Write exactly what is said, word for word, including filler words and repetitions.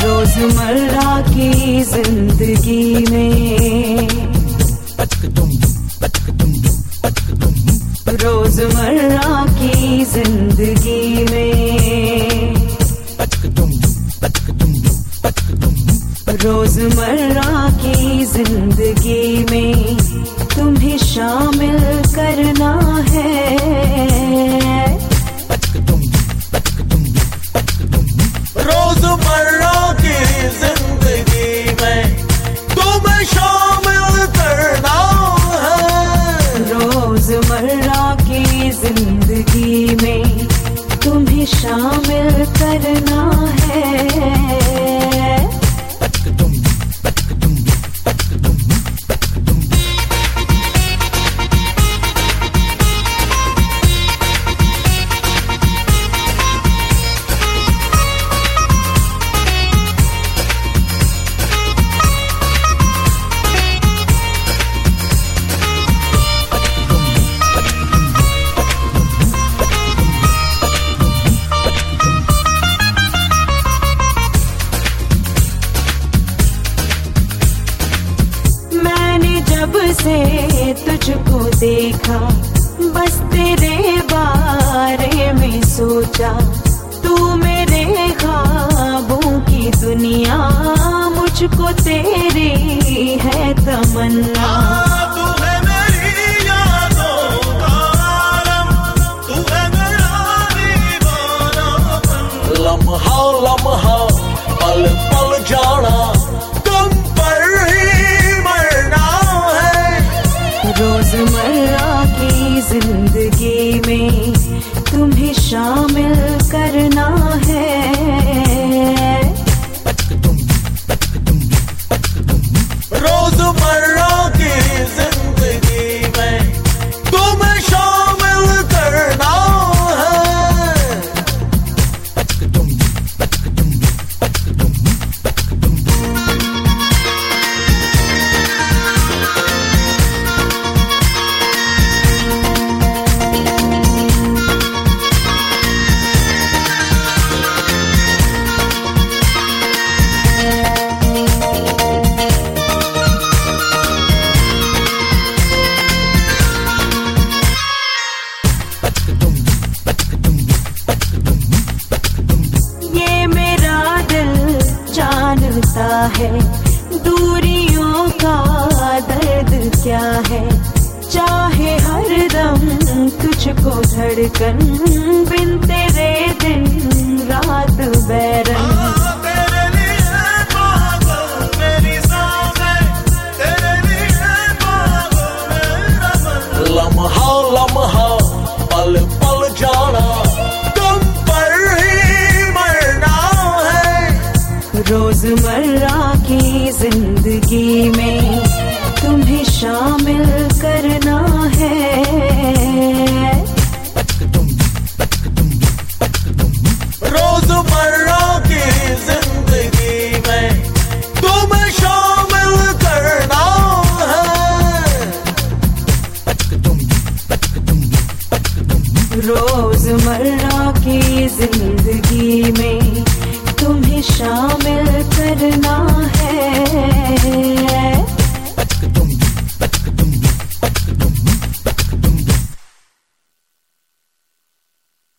रोजमर्रा की जिंदगी में, रोजमर्रा की जिंदगी में, रोजमर्रा की जिंदगी में तुम्हें शामिल करना है। रोजमर्रा की जिंदगी में तुम्हें शामिल करना है। रोजमर्रा की जिंदगी में तुम्हें शामिल करना है। जब से तुझको देखा, बस तेरे बारे में सोचा। तू मेरे ख्वाबों की दुनिया, मुझको तेरी है तमन्ना। तू है मेरी यादों का आलम, तू है मेरा दीवानापन। लम्हा लम्हा पल पल जाना, तुम पर ही मरना है। रोजमर्रा की जिंदगी में तुम्हें शामिल करना है। रोजमर्रा की जिंदगी में तुम्हें शामिल करना है। है दूरियों का दर्द क्या है, चाहे हरदम तुझको धड़कन, बिन तेरे दिन रात बैरन। तेरे लिए पागल मेरी सांसें, तेरे लिए पागल मेरा मन। लम्हा लम्हा पल पल जाना, तुम पर ही मरना है। रोजमर्रा की जिंदगी में तुम्हें शामिल करना है। रोजमर्रा की जिंदगी में तुम्हें शामिल करना है। रोजमर्रा की जिंदगी